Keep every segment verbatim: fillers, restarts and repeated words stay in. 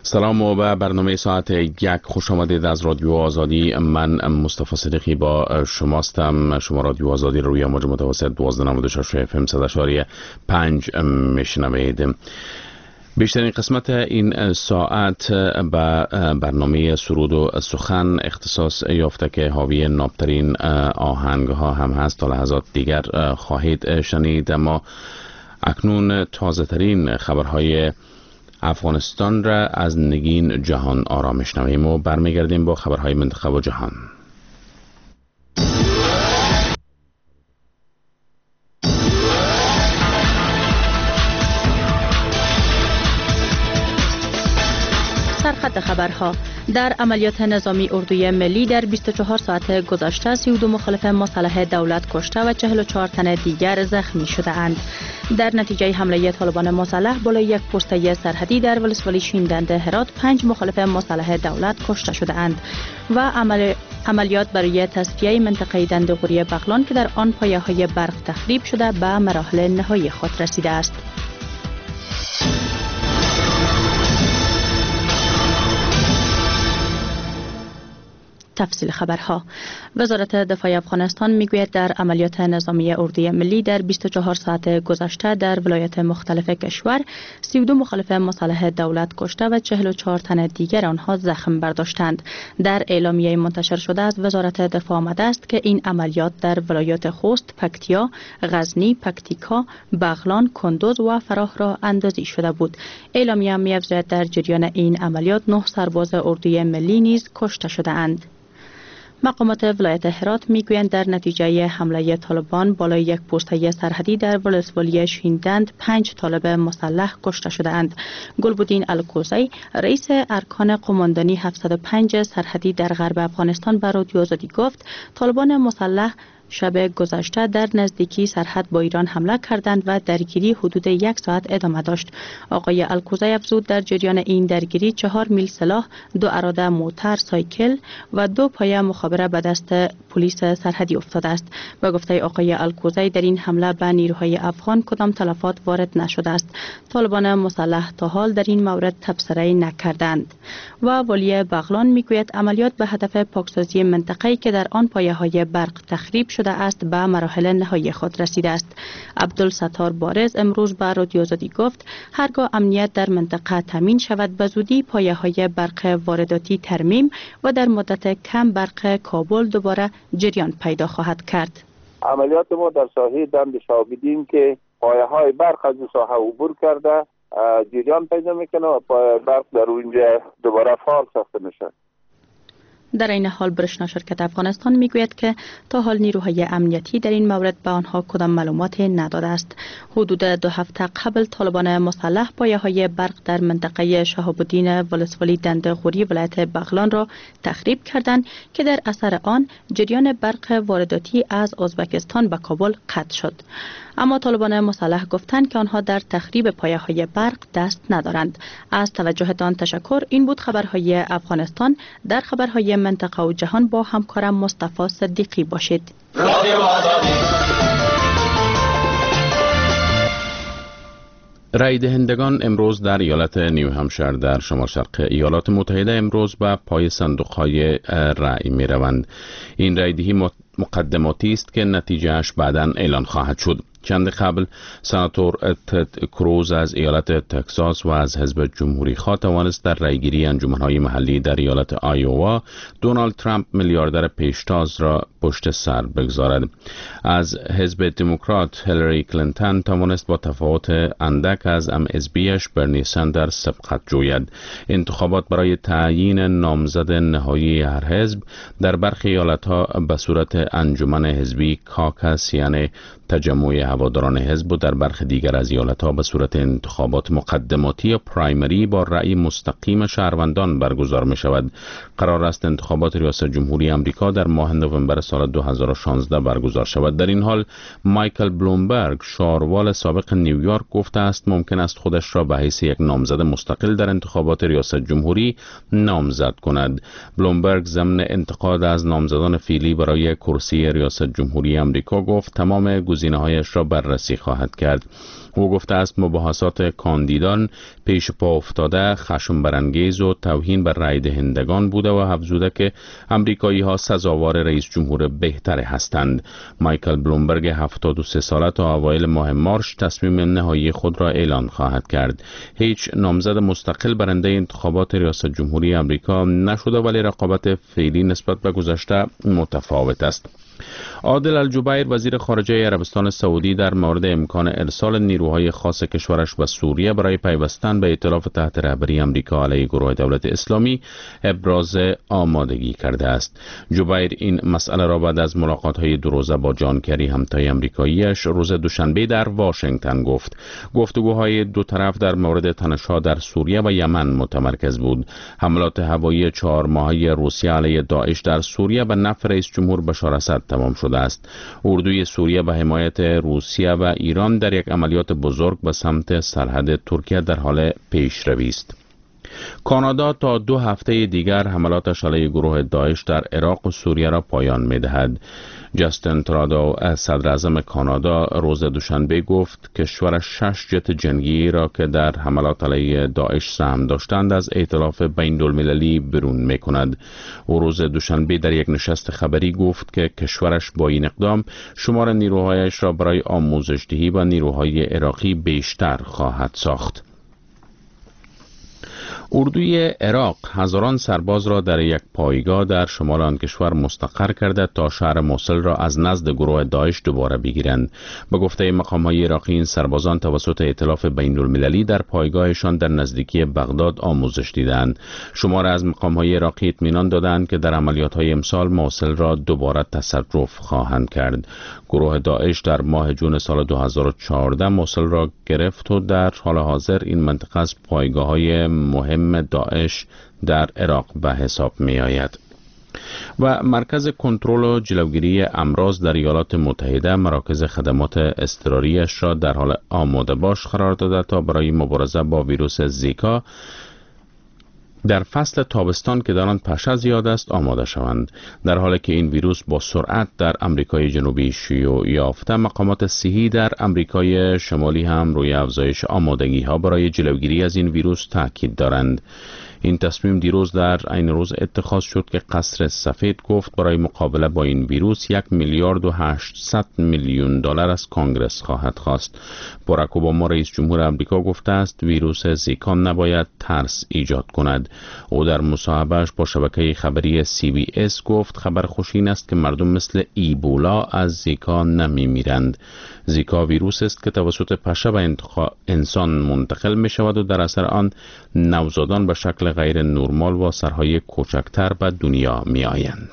سلام و به برنامه ساعت یک خوش آمدید از رادیو آزادی. من مصطفی صدیقی با شماستم. شما رادیو آزادی روی موج متوسط دوازده و نود و شش اف ام صد و شش و پنج میشنوید. بیشترین قسمت این ساعت به برنامه سرود و سخن اختصاص یافته که حاوی نابترین آهنگ ها هم هست. تا لحظات دیگر خواهید شنید، اما اکنون تازه ترین خبرهای افغانستان را از نگین جهان آرا میشنویم و برمیگردیم با خبرهای منطقه و جهان. سرخط خبرها: در عملیات نظامی اردوی ملی در بیست و چهار ساعت گذشته سی و دو مخالف مسلح دولت کشته و چهل و چهار تن دیگر زخمی شده اند. در نتیجه حمله طالبان مسلح بالای یک پسته سرحدی در ولسوالی شیندند هرات پنج مخالف مسلح دولت کشته شده اند و عمل... عملیات برای تصفیه منطقه دنده‌قوری بغلان که در آن پایه‌های برق تخریب شده به مراحل نهایی خود رسیده است. تفصیل خبرها: وزارت دفاع افغانستان میگوید در عملیات نظامی اردوی ملی در بیست و چهار ساعت گذشته در ولایات مختلف کشور سی و دو مخالف مسلح دولت کشته و چهل و چهار تن دیگر آنها زخم برداشتند. در اعلامیه منتشر شده از وزارت دفاع آمده است که این عملیات در ولایات خوست، پکتیا، غزنی، پکتیکا، بغلان، کندوز و فراه راه اندازی شده بود. اعلامیه می‌افزاید در جریان این عملیات نه سرباز اردوی ملی نیز کشته شده‌اند. مقامات ولایت هرات میگویند در نتیجه حمله طالبان بالای یک پسته سرحدی در ولسوالی شیندند پنج طالب مسلح کشته شده اند. گلبدین الکوزی، رئیس ارکان قماندانی هفتصد و پنج سرحدی در غرب افغانستان، به رادیو آزادی گفت طالبان مسلح شب گذشته در نزدیکی سرحد با ایران حمله کردند و درگیری حدود یک ساعت ادامه داشت. آقای الکوزی افزود در جریان این درگیری چهار میل سلاح، دو اراده موتر سایکل و دو پایه مخابره به دست پلیس سرحدی افتاده است. به گفته آقای الکوزی در این حمله به نیروهای افغان کدام تلفات وارد نشده است. طالبان مسلح تا حال در این مورد تبصره نکردند. و والی بغلان میگوید عملیات به هدف پاکسازی منطقه‌ای که در آن پایه‌های برق تخریب شده است به مراحل نهایی خود رسیده است. عبدالستار بارز امروز به رادیو آزادی گفت هرگاه امنیت در منطقه تامین شود به زودی پایه‌های برق وارداتی ترمیم و در مدت کم برق کابل دوباره جریان پیدا خواهد کرد. عملیات ما در ساحه دند شاهبدین که پایه‌های برق از ساحه عبور کرده جریان پیدا میکنه و پایه برق در اونجا دوباره فعال ساخته میشه. در این حال برشنا شرکت افغانستان میگوید که تا حال نیروهای امنیتی در این مورد به آنها کدام معلومات نداده است. حدود دو هفته قبل طالبان مسلح پایه‌های برق در منطقه شهاب الدین ولسوالی دنده‌قوری ولایت بغلان را تخریب کردند که در اثر آن جریان برق وارداتی از ازبکستان به کابل قطع شد. اما طالبان مسلح گفتند که آنها در تخریب پایه‌های برق دست ندارند. از توجهتان تشکر. این بود خبرهای افغانستان. در خبرهای منطقه و جهان با همکارم مصطفی صدیقی باشید. رای دهندگان امروز در ایالت نیو همشایر در شمال شرق ایالات متحده امروز به پای صندوق‌های رای می روند. این رای دهی مقدماتی است که نتیجهش بعداً اعلان خواهد شد. چند قبل سناتور تد کروز از ایالت تگزاس و از حزب جمهوری خواه توانست در رایگیری انجمن‌های محلی در ایالت آیووا دونالد ترامپ میلیاردر پیشتاز را پشت سر بگذارد. از حزب دموکرات هیلاری کلینتون توانست با تفاوت اندک از ام اس بیش برنی سندرز سبقت جوید. انتخابات برای تعیین نامزد نهایی هر حزب در برخی ایالت‌ها به صورت انجمن حزبی کاکس یعنی تجمع هواداران حزب و در برخی دیگر از ایالت‌ها به صورت انتخابات مقدماتی یا پرایمری با رأی مستقیم شهروندان برگزار می شود. قرار است انتخابات ریاست جمهوری آمریکا در ماه نوامبر سال دو هزار و شانزده برگزار شود. در این حال مایکل بلومبرگ شاروال سابق نیویورک گفته است ممکن است خودش را به حیث یک نامزد مستقل در انتخابات ریاست جمهوری نامزد کند. بلومبرگ ضمن انتقاد از نامزدان فعلی برای کرسی ریاست جمهوری آمریکا گفت تمام گزینه‌هایش را را بررسی خواهد کرد. او گفته است مباحثات کاندیدان پیش پا افتاده، خشم برانگیز و توهین بر رای دهندگان بوده و افزوده که امریکایی ها سزاوار رئیس جمهور بهتر هستند. مایکل بلومبرگ هفتاد و سه ساله تا اوایل ماه مارس تصمیم نهایی خود را اعلان خواهد کرد. هیچ نامزد مستقل برنده انتخابات ریاست جمهوری امریکا نشده، ولی رقابت فعلی نسبت به گذشته متفاوت است. عادل الجبیر وزیر خارجه عربستان سعودی در مورد امکان ارسال نیروهای خاص کشورش به سوریه برای پیوستن به ائتلاف تحت رهبری امریکا علیه گروه دولت اسلامی ابراز آمادگی کرده است. جبیر این مسئله را بعد از ملاقات‌های دو روزه با جان کری همتای آمریکایی‌اش روز دوشنبه در واشنگتن گفت. گفتگوهای دو طرف در مورد تنش‌ها در سوریه و یمن متمرکز بود. حملات هوایی چهار ماهه روسیه علیه داعش در سوریه به نفع رئیس جمهور بشار اسد تمام شده است. اردوی سوریه به حمایت روسیه و ایران در یک عملیات بزرگ به سمت سرحد ترکیه در حال پیشروی است. کانادا تا دو هفته دیگر حملاتش علیه گروه داعش در عراق و سوریه را پایان می‌دهد. جاستین ترودو صدر اعظم کانادا روز دوشنبه گفت کشورش شش جت جنگی را که در حملات علیه داعش سهم داشتند از ائتلاف بین‌المللی بیرون می‌کند. او روز دوشنبه در یک نشست خبری گفت که کشورش با این اقدام شمار نیروهایش را برای آموزش دهی و نیروهای عراقی بیشتر خواهد ساخت. اردوی عراق هزاران سرباز را در یک پایگاه در شمال آن کشور مستقر کرده تا شهر موصل را از نزد گروه داعش دوباره بگیرند. به گفته مقام‌های عراقی این سربازان توسط ائتلاف بین‌المللی در پایگاهشان در نزدیکی بغداد آموزش دیدند. شماره از مقام‌های عراقی اطمینان دادند که در عملیات‌های امسال موصل را دوباره تصرف خواهند کرد. گروه داعش در ماه جون سال دو هزار و چهارده موصل را گرفت و در حال حاضر این منطقه از پایگاه‌های مهم داعش در عراق به حساب می آید. و مرکز کنترل و جلوگیری امراض در ایالات متحده مراکز خدمات اضطراریش را در حال آماده باش قرار داده تا برای مبارزه با ویروس زیکا در فصل تابستان که در آن پشه زیاد است آماده شوند. در حالی که این ویروس با سرعت در امریکای جنوبی شیوع یافته، مقامات صحی در امریکای شمالی هم روی افزایش آمادگی ها برای جلوگیری از این ویروس تاکید دارند. این تصمیم دیروز در عین روز اتخاذ شد که قصر سفید گفت برای مقابله با این ویروس یک میلیارد و هشتصد میلیون دلار از کانگرس خواهد خواست. باراک اوباما رئیس جمهور آمریکا گفته است ویروس زیکا نباید ترس ایجاد کند. او در مصاحبهش با شبکه خبری سی بی اس گفت خبر خوش این است که مردم مثل ایبولا از زیکا نمی میرند. زیکا ویروس است که توسط پشه به انسان منتقل می شود و در اثر آن نوزادان به شکل غیر نرمال و سرهای کوچکتر به دنیا می آیند.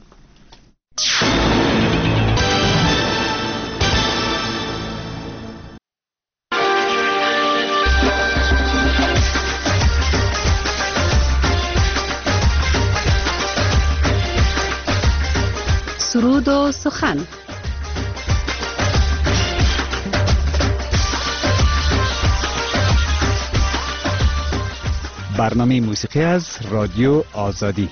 سرود و سخن. برنامه موسیقی از رادیو آزادی.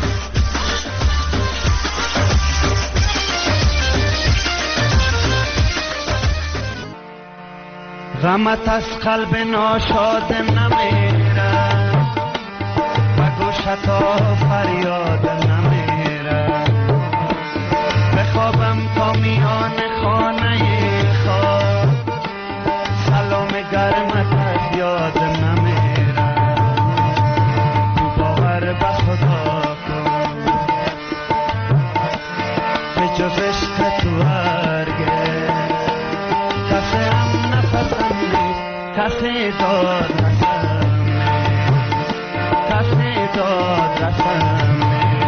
غمت از قلب ناشاد نمیره و گوشتا فریاد نمیره بخوابم تا میان خانه خواب سلام گرمت از یاد نمیره تو باور به خدا کن به جز عشق تو هرگز کسی هم نفسم نیست کسی داد رسم کسی داد رسم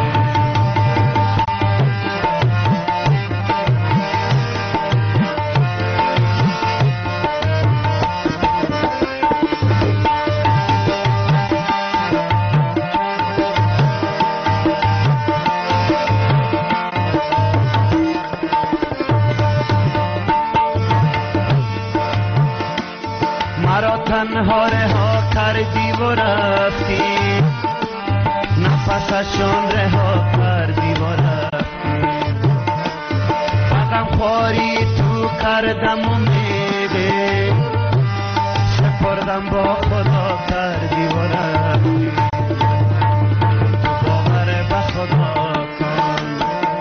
تنها رها کردی و رفتی نفسشون رها کردی و رفتی غم خواری تو کردی دم و میده سپردم با خدا کردی و رفتی تو باور به خدا کن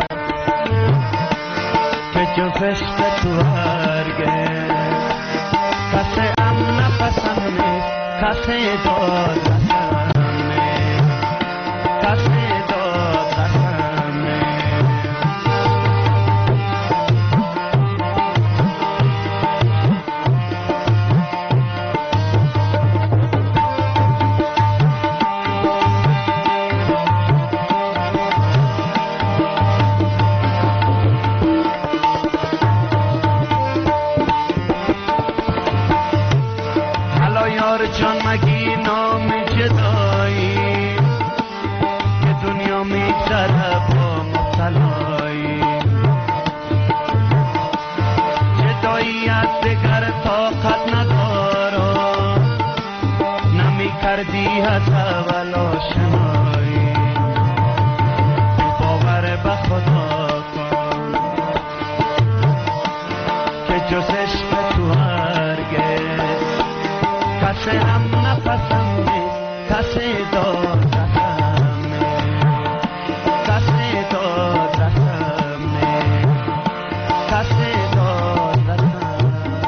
که جز عشق تو هرگز کسی ام نفسم نیست کسی داد رسم نیست کسی داد رسم نیست جان مگی نام جدایی که دنیا میگذره با مبتلایی جدایی از دگر طاقت ندارم نمی کردی از اول آشنایی باور به خدا کن که جز عشق تو هرگز کسی هم نفسم نیست کسی داد رسم نیست کسی داد رسم نیست کسی داد رسم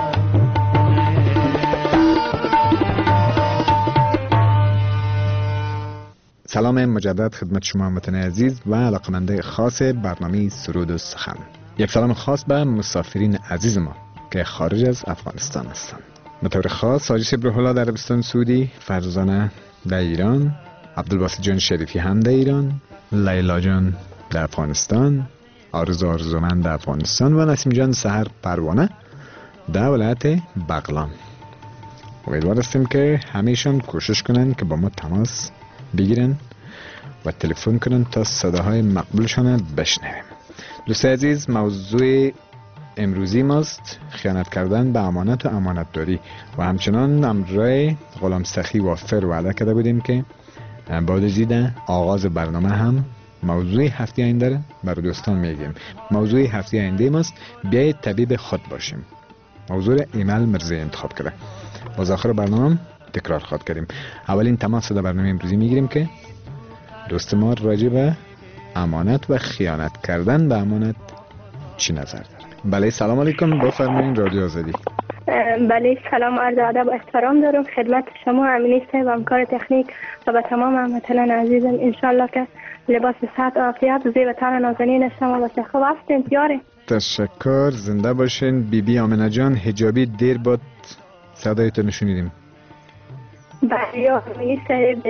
نیست. سلام مجدد خدمت شما هموطن عزیز و علاقمنده خاص برنامه سرود و سخن. یک سلام خاص به مسافرین عزیز ما که خارج از افغانستان هستند. به طور خاص حاجی ابراهیم در عربستان سعودی، فرزانه در ایران، عبدالباسط جان شریفی هم در ایران، لیلا جان در افغانستان، آرزو آرزومند در افغانستان و نسیم جان سحر پروانه در ولایت بغلان. امیدوار هستیم که همیشون کوشش کنن که با ما تماس بگیرن و تلفن کنن تا صداهای مقبولشان بشنویم. دوست عزیز، موضوع امروزی ماست خیانت کردن به امانت و امانت داری و همچنان امرای غلام سخی وافر وعده کرده بودیم که بعد از دیدن آغاز برنامه هم موضوع هفته آینده را برای دوستان میگیم. موضوع هفته آینده ماست بیایید طبیب خود باشیم. موضوع ایمل مرزی انتخاب کرده. باز آخر برنامه تکرار خواهد کردیم. اولین تماس در برنامه امروزی میگیریم که دوست ما راجع به امانت و خیانت کردن به امانت چی نظر داره؟ بله سلام علیکم، بفرمایید رادیو آزادی. بله سلام عرض ادب و احترام دارم خدمت شما امینی صاحب همکار تکنیک و به تمام هموطنان عزیزم. انشالله که لباس صحت و عافیت زیب تن نازنین شما و خوب هستین دیاره. تشکر، زنده باشین. بی بی آمنه جان حجابی دیر بعد صدایتو نشونیدیم. بله امینی صاحب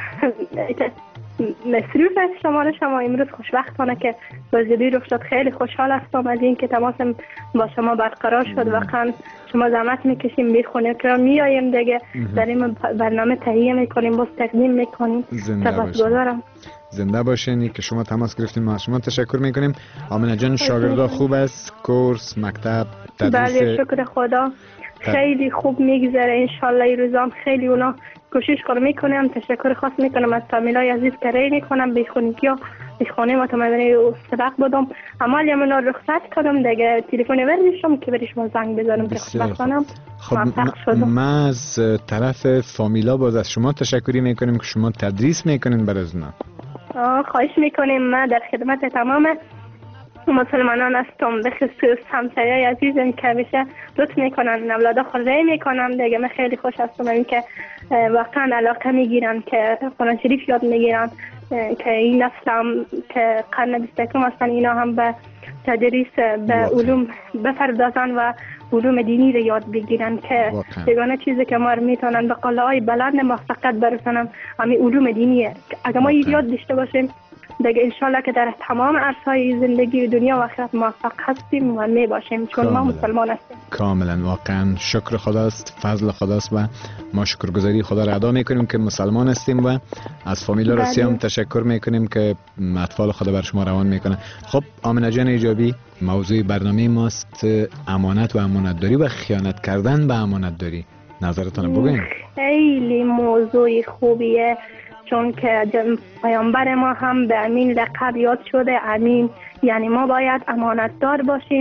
مصروف از شما رو شما امروز خوشبختانه که بازدید رخ شد. خیلی خوشحال هستم از این که تماسم با شما برقرار شد. واقعا شما زحمت میکشیم میخونیم که میایم دیگه در این برنامه تهیه میکنیم باز تقدیم میکنیم. سپاسگزارم. زنده باشین که شما تماس گرفتین. ما شما تشکر میکنیم. آمنه جان شاگردا خوب است؟ کورس مکتب تدریس؟ بله شکر خدا خیلی خوب میگذره. انشالله این روزام خیلی اونا کوشش کنم میکنم. تشکر خاص میکنم از فامیلای عزیز که رای میکنم بخونی که بخونی ما تمام سبق بدم. اما یمنا رخصت کردم دیگه تلفن ورشم که برش ما زنگ بزنم که خدمت کنم. خب ما از طرف فامیلا باز از شما تشکری میکنیم که شما تدریس میکنین برای اونا. خواهش میکنیم. ما در خدمت تمام مسلمانان هستم به خصوص همسایه‌های عزیزم که همیشه لطف میکنن اولادا خورده میکنم دیگه. من خیلی خوش هستم این که واقعا علاقه میگیرن که قرآن شریف یاد میگیرن که این نسل هم که قرن بیست و یکم هستن اینا هم به تدریس به علوم بپردازن و علوم دینی رو یاد بگیرن که یگانه چیزی که ما میتونن به قله‌های بلند موفقیت برسونن همین علوم دینیه. اگه ما این یاد داشته باشیم دیگه انشالله که در تمام عرصه‌های زندگی دنیا و آخرت موفق هستیم و می باشیم چون ما مسلمان هستیم. کاملا واقعا شکر خداست، فضل خداست و ما شکرگزاری خدا را ادا میکنیم که مسلمان هستیم و از فامیل رسی هم تشکر میکنیم که اطفال خدا بر شما روان میکنه. خب آمنه جان ایجابی، موضوع برنامه ماست امانت و امانتداری و خیانت کردن به امانتداری. نظرتون بگوین. خیلی موضوع خوبیه چون که پیامبر ما هم به امین لقب یاد شده. امین یعنی ما باید امانتدار باشیم.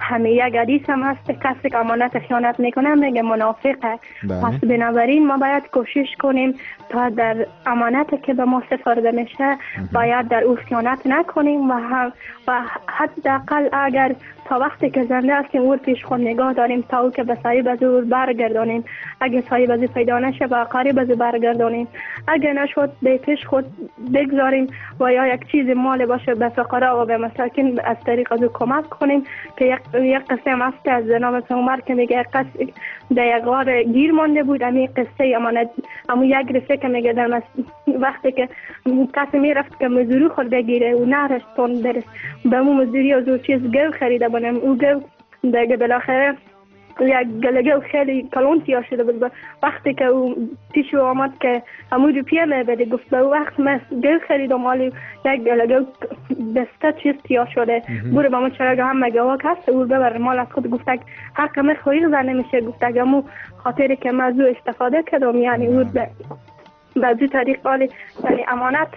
همه یک حدیث هم هست کسی که امانت خیانت میکنه میگه منافقه. پس بنابراین ما باید کوشش کنیم تا در امانت که به ما سپرده میشه باید در او خیانت نکنیم و هم و حداقل اگر تا وقتی که زنده هستیم او پیش خود نگاه داریم تا او که به صاحب از او برگردانیم. اگه صاحب از او پیدا نشه با قریب از او برگردانیم. اگه نشد به پیش خود بگذاریم و یا یک چیز مال باشه به فقرا و به مساکین از طریق از او کمک کنیم که یک یک قصه هم هست از جناب پیامبر که میگه قصه در یک غار گیر مانده بود. امی قصه امانت اما یک رفته که میگه در وقتی که کسی میرفت که مزدوری خود بگیره و نرشت تون برس به اون مزدوری از او چیز گو خریده بودم او گو دیگه بالاخره یک گلگه خیلی کلون تیار شده بود. وقتی که او پیش آمد که همون روپیه میبده گفت به وقت من گل خریدم مالی یک گلگه بسته چیز تیار شده بوره با من چراغ هم مگواک هست او ببر مال از خود گفت حق من خویق زنه میشه گفت همون خاطری که من از او استفاده کردم یعنی او به بعضی طریق بالی یعنی امانت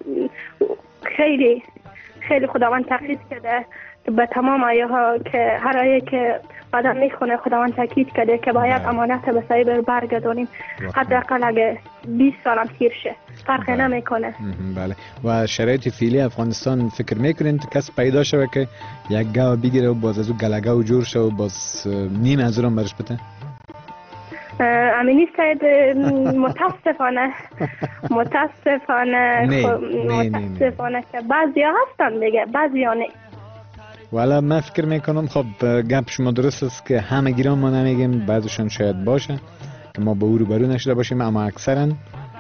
خیلی خیلی خداوند تاکید کرده به تمام آیه ها که هر آیه که آدم میخونه خداوند تاکید کرده که باید امانت به صاحب برگردونیم حداقل اگه بیست سال هم تیر شه فرق نمیکنه. بله و شرایط فعلی افغانستان فکر میکنین کس پیدا شوه که یک گاو بگیره و باز از او گلگاو جور شه و باز نیم از اون برش بده؟ امینی سید متاسفانه متاسفانه متاسفانه که بعضی ها هستن دیگه بعضی ها نه. والا من فکر میکنم خب گپ شما درست است که همه گیران ما نمیگیم بعضشان شاید باشه که ما با او روبرو نشده باشیم اما اکثرا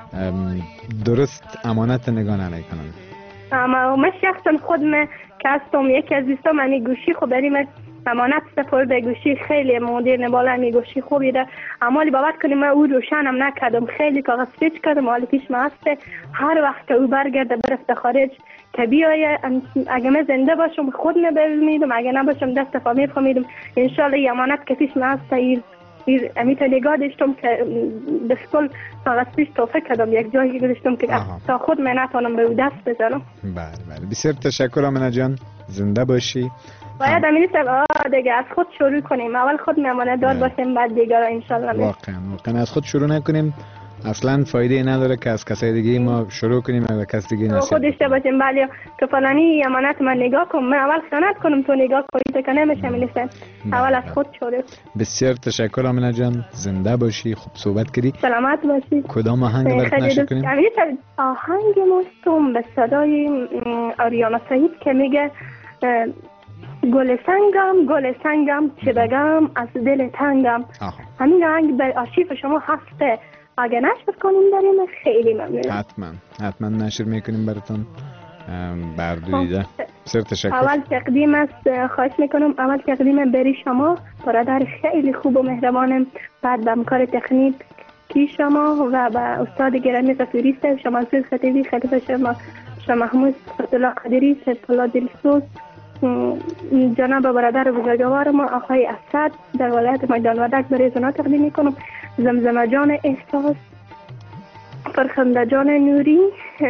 درست امانت نگاه نمیکنن. اما من شخصا خود من که هستم یکی از دوستان من گوشی خب بریم امانت سپرده گوشی خیلی مدرن بالا می گوشی خوبی ده اما لی باور کنیم من او روشنم نکردم خیلی کاغذ پیچ کردم حالی پیش من هسته هر وقت که او برگرده برفته خارج که بیایه اگه من زنده باشم خود نبمیدم اگه نباشم دست فامیل فامیدم انشالله ای امانت که پیش من هسته ایر ایر امیت نگاه داشتم که دستگل کاغذ پیش توفه کردم یک جایی گذاشتم که تا خود من نتانم به او دست بزنم. بله بله بسیار تشکر آمنه جان زنده باشی. باید امینی صاحب دیگه از خود شروع کنیم اول خود میمانه دار باشیم بعد دیگر انشالله. واقعا واقعا از خود شروع نکنیم اصلا فایده نداره که از کسای دیگه ما شروع کنیم و کس دیگه نصیحت خود داشته باشیم. ولی که فلانی امانت من نگاه کنم من اول خیانت کنم تو نگاه کنی که نمیشه میلیسن اول از خود شروع. بسیار تشکر آمنه جان زنده باشی خوب صحبت کردی سلامت باشی. کدام آهنگ برات نشر کنیم؟ آهنگ مستم به صدای آریانا سعید که میگه گل سنگم گل سنگم چه بگم از دل تنگم. همین آهنگ به آرشیف شما هسته اگه نشر کنیم داریم خیلی ممنونم. حتما حتما نشر میکنیم براتون بردویده. بسیار تشکر. اول تقدیم است خواهش میکنم اول تقدیم بری شما برادر خیلی خوب و مهربانم بعد به همکار تکنیک کی شما و به استاد گرامی سفیری صاحب شما سید خطیبی خلیفه شما شما محمود عبدالله قدری سپلا دلسوز جناب برادر بزرگوار ما آقای اسد در ولایت میدان وردک برای زنا تقدیم میکنم. زمزمه جان احساس فرخنده جان نوری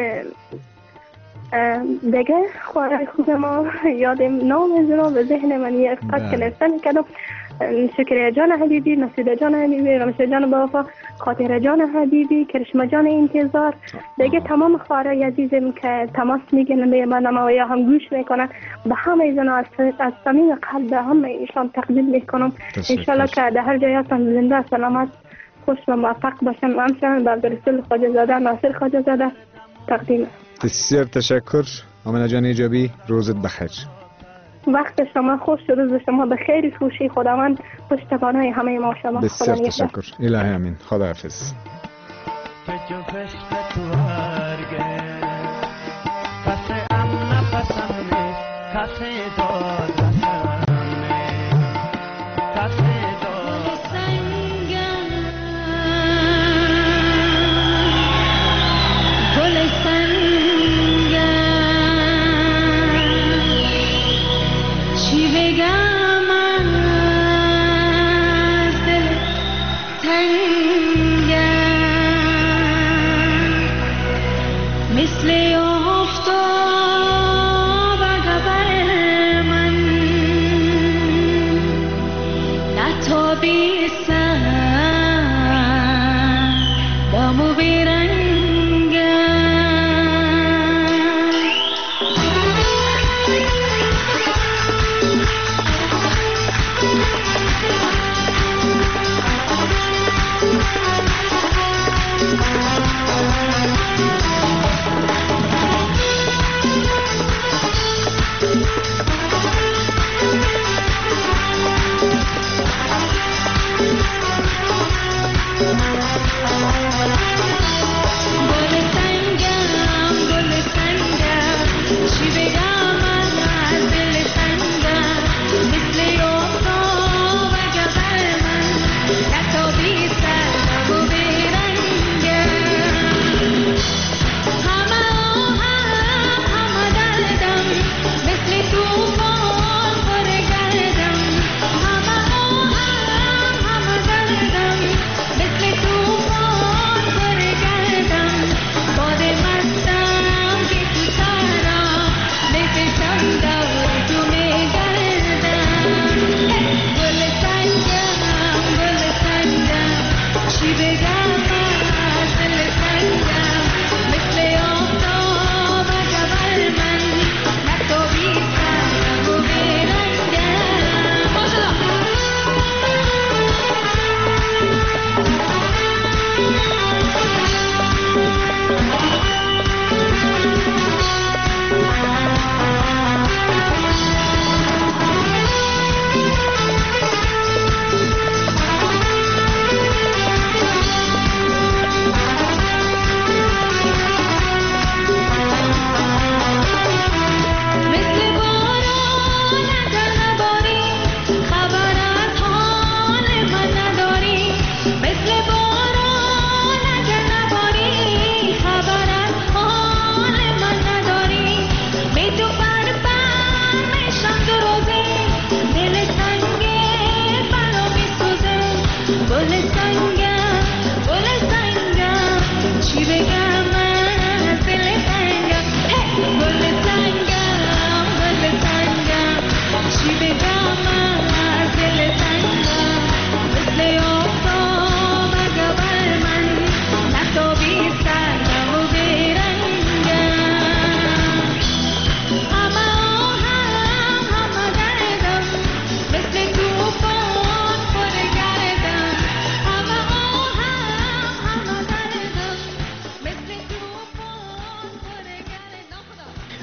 دیگه خواره خود ما یادم نام زنا به ذهن من یک قد که نفته میکردم شکریه جان حبیبی مسعود جان حبیبی رمشه جان بافا خاطر جان حبیبی کرشمه جان انتظار دیگه تمام خواره عزیزم که تماس میگیرن به برنامه و یا هم گوش میکنن به همه زنا از صمیم قلب همه ایشان تقدیم میکنم. انشالله که در هر جای هستن زنده سلامت خوش و موفق باشن و همچنان به عبدالرسول خواجه زاده ناصر خواجه زاده تقدیم. بسیار تشکر آمنه جان ایجابی روزت بخیر. وقت شما خوش روز شما به خیر خوشی خداوند پشتوانه همه ما شما. بسیار تشکر الهی امین خداحافظ.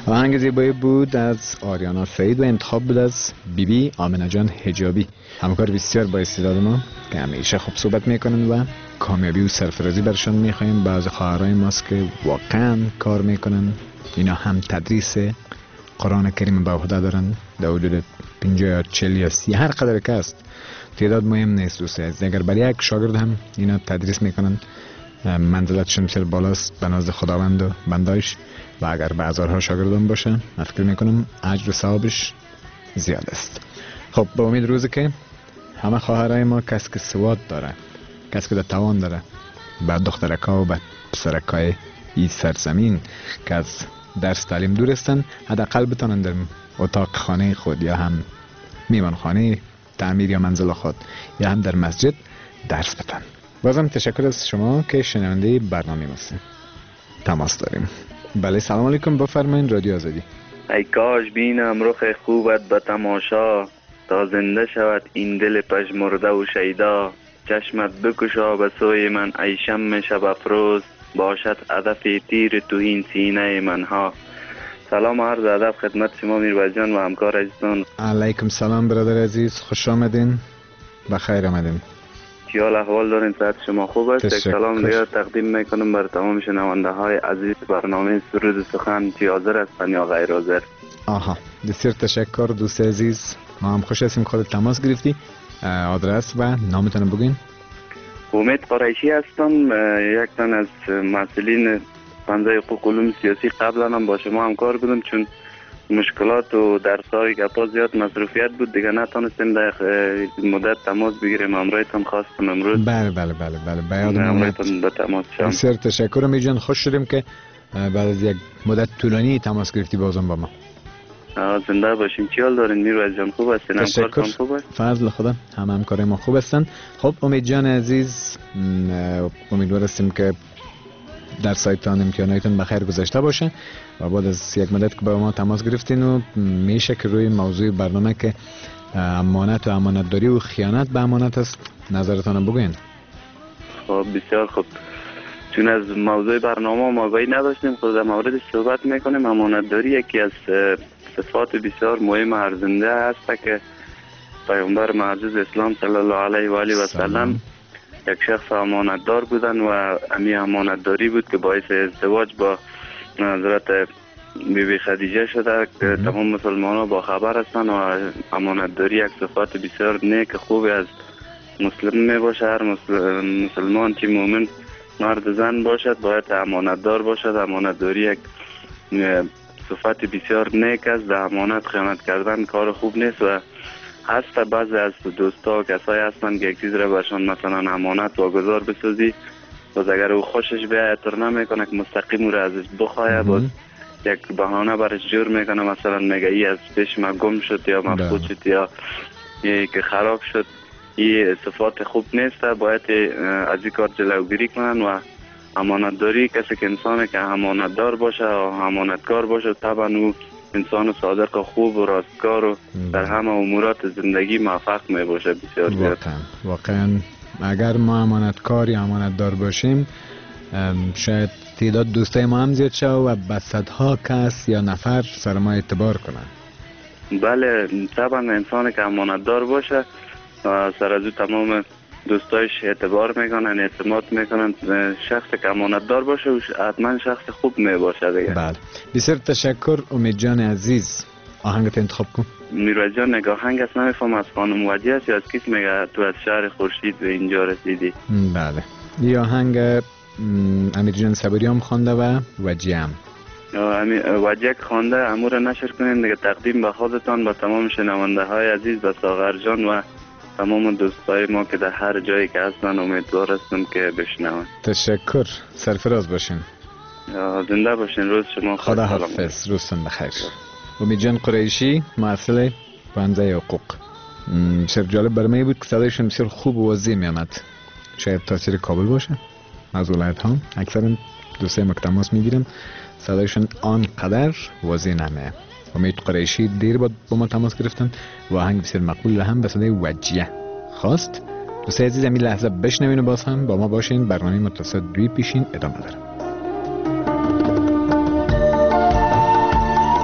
آهنگ زیبایی بود از آریانا سعید و انتخاب بود از بی بی آمنه جان حجابی، همکار بسیار با استعداد ما که همیشه خوب صحبت میکنن و کامیابی و سرفرازی برشان میخوایم. بعضی خواهرای ماست که واقعا کار میکنن، اینا هم تدریس قرآن کریم به عهده دارن، در حدود پنجاه یا چهل یا سی هر قدر که است، تعداد مهم نیست دوست عزیز. اگر برای یک شاگرد هم اینا تدریس میکنن منزلتشون بسیار بالاست به نزد خداوند و بندایش، و اگر به هزارها شاگردان باشه من فکر میکنم اجر و ثوابش زیاد است. خب با امید روزی که همه خواهرای ما کس که سواد داره، کس که در توان داره، به دخترکا و به پسرکای این سرزمین که از درس تعلیم دور هستن، حداقل بتونن در اتاق خانه خود یا هم میمان خانه تعمیر یا منزل خود یا هم در مسجد درس بدن. بازم تشکر از شما که شنونده برنامه هستید. تماس داریم. بله سلام علیکم، بفرمایید. رادیو آزادی. ای کاش بینم رخ خوبت به تماشا، تا زنده شود این دل پژمرده و شیدا. چشمت بکشا به سوی من ای شمع شب افروز، باشد هدف تیر توهین سینه منها. سلام و عرض ادب خدمت شما میرباز جان و همکار عزیزتون. علیکم سلام برادر عزیز، خوش آمدین، بخیر آمدین. چی حال احوال دارین؟ صحت شما خوب است؟ یک سلام دیگر تقدیم میکنم بر تمام شنونده های عزیز برنامه سرود و سخن، چی حاضر هستن یا غیر حاضر. آها بسیار تشکر دوست عزیز، ما هم خوش هستیم خودت تماس گرفتی. آدرس و نامتون بگین. امید قریشی هستم، یک تن از مسئولین پنجه حقوق علوم سیاسی. قبلا هم با شما هم کار بودم، چون مشکلات و درس‌های گپا زیاد مصروفیت بود دیگه نتونستیم در مدت تماس بگیریم. امروزتون خواستم امروز. بله بله بله بله بیاد امروزتون به تماس شدم. بسیار تشکر میجان، خوش شدیم که بعد از یک مدت طولانی تماس گرفتی بازم با ما. زنده باشین. چی حال دارین میرواز جان؟ خوب هستین؟ تشکر، فضل خدا همه همکارای ما خوب هستن. خب امید جان عزیز، امیدوار هستیم که در سایتان امتحاناتتون بخیر گذشته باشه و بعد از یک مدت که با ما تماس گرفتین و میشه که روی موضوع برنامه که امانت و امانتداری و خیانت به امانت است نظرتان بگوین. خب بسیار خوب، چون از موضوع برنامه ما آگاهی نداشتیم، خود در موردش صحبت میکنیم. امانتداری یکی از صفات بسیار مهم ارزنده است که پیامبر معزز اسلام صلی الله علیه و آله و سلم یک شخص امانتدار بودن و امی امانتداری بود که باعث ازدواج با حضرت بی بی خدیجه شده که تمام مسلمان ها با خبر هستن و امانتداری یک صفات بسیار نیک خوبی از مسلم می باشه. هر مسلمان چی مومن مرد زن باشد باید امانتدار باشد. امانتداری یک صفت بسیار نیک است. در امانت خیانت کردن کار خوب نیست و هست بعضی از دوستا و کسایی هستن که یک چیز را برشان مثلا امانت واگذار بسازی باز اگر او خوشش بیاید اطر نمیکنه که مستقیم او را ازش بخواه، باز یک بهانه برش جور میکنه، مثلا میگه ای از پیش ما گم شد یا مفقود شد یا ای که خراب شد. این صفات خوب نیست، باید از این کار جلوگیری کنن و امانتداری کسی که انسانه که امانتدار باشه و امانتکار باشه طبعا او انسان صادق و خوب و راستکار و در همه امورات زندگی موفق می باشه. بسیار زیاد واقعا واقعا اگر ما امانتکار یا امانتدار باشیم شاید تعداد دوستای ما هم زیاد شه و به صدها کس یا نفر سر ما اعتبار کنن. بله طبعا انسان که امانتدار باشه سر از او تمام دوستایش اعتبار میکنن، اعتماد میکنن. شخص که امانتدار باشه حتما شخص خوب می باشه دیگه. بله بسیار تشکر امید جان عزیز. آهنگت انتخاب کن. میرواز جان نگاه آهنگ است، نمیفهم از خانم وجی است یا از کس میگه تو از شهر خورشید به اینجا رسیدی. بله این آهنگ امیر جان صبری هم خوانده و وجی هم وجی خوانده. امور نشر کنین دیگه، تقدیم به خودتان، به تمام شنونده های عزیز، به ساغر جان و تمام دوستای ما که در هر جایی که هستن امیدوار هستم که بشنون. تشکر، سرفراز باشین. زنده باشین. روز شما خدا حافظ، روزتون بخیر. امید جان قریشی مسئول پنجه حقوق. بسیار جالب برای بود که صدایشون بسیار خوب و واضح می آمد. شاید تاثیر کابل باشه از ولایت ها، اکثرا دوستای ما که تماس میگیرن صدایشون آنقدر واضح نمیه. امید قریشی دیر بعد با ما تماس گرفتن و آهنگ بسیار مقبول هم به صدای وجیه خواست. دوستای عزیز این لحظه بشنوین و باز هم با ما باشین. برنامه متصل دوی پیشین ادامه داره.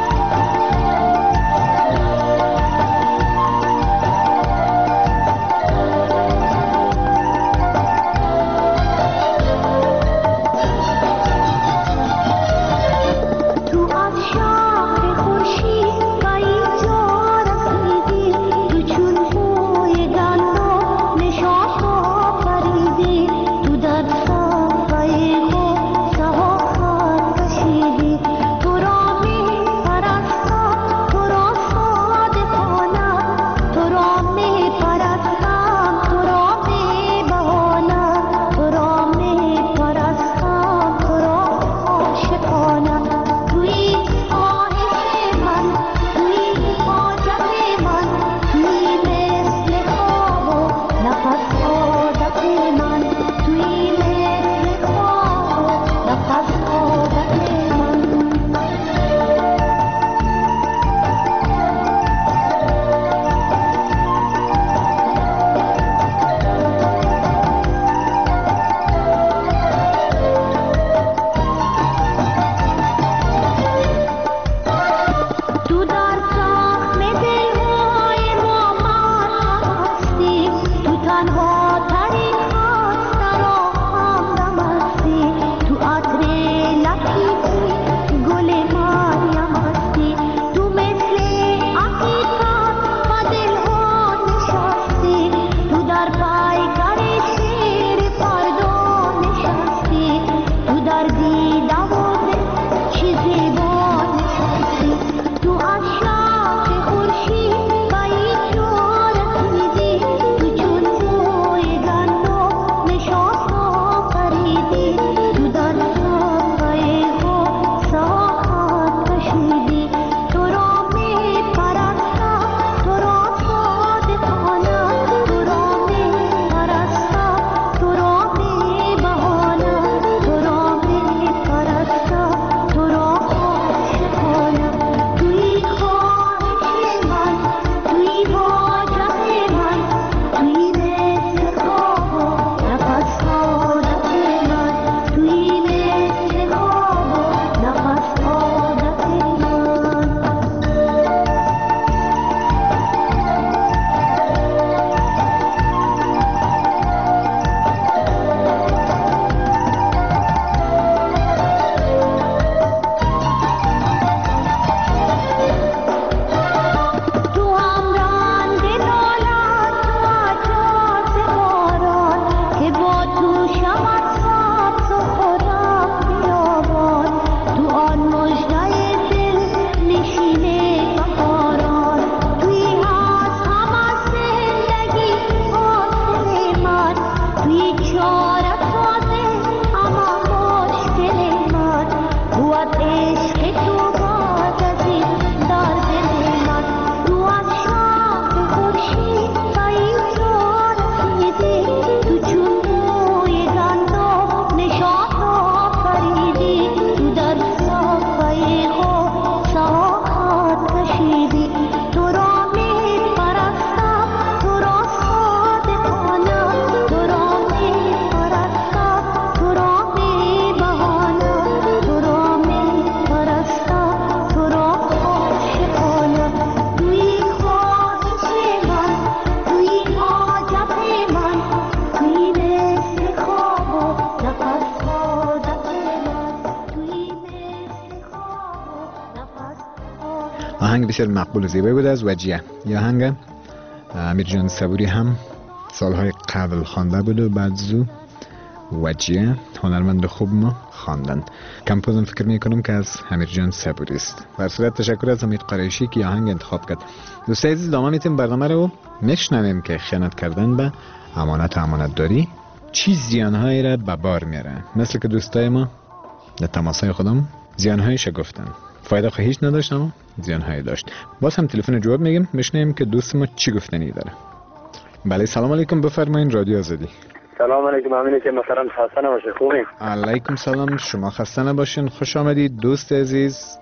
آهنگ بسیار مقبول و زیبایی بود از وجیه. یا آهنگ امیر جان صبوری هم سالهای قبل خوانده بود و بعد زو وجیه هنرمند خوب ما خواندن. کمپوزم فکر میکنم که از امیر جان صبوری است. بر صورت تشکر از امید قریشی که آهنگ انتخاب کرد. دوستای عزیز دامه میتیم برنامه رو میشنویم که خیانت کردن به امانت و امانت داری چی زیانهایی را به بار میاره. مثل که دوستای ما در تماسهای خودم زیانهایش گفتن، فایده خواهیش نداشت اما زیانهایی داشت. باز هم تلفن جواب میگیم میشنیم که دوست ما چی گفتنی داره. بله سلام علیکم، بفرمایید رادیو آزادی. سلام علیکم، امینه که مثلا خسته نباشه. خوبین؟ علیکم سلام، شما خسته نباشین. خوش آمدید دوست عزیز.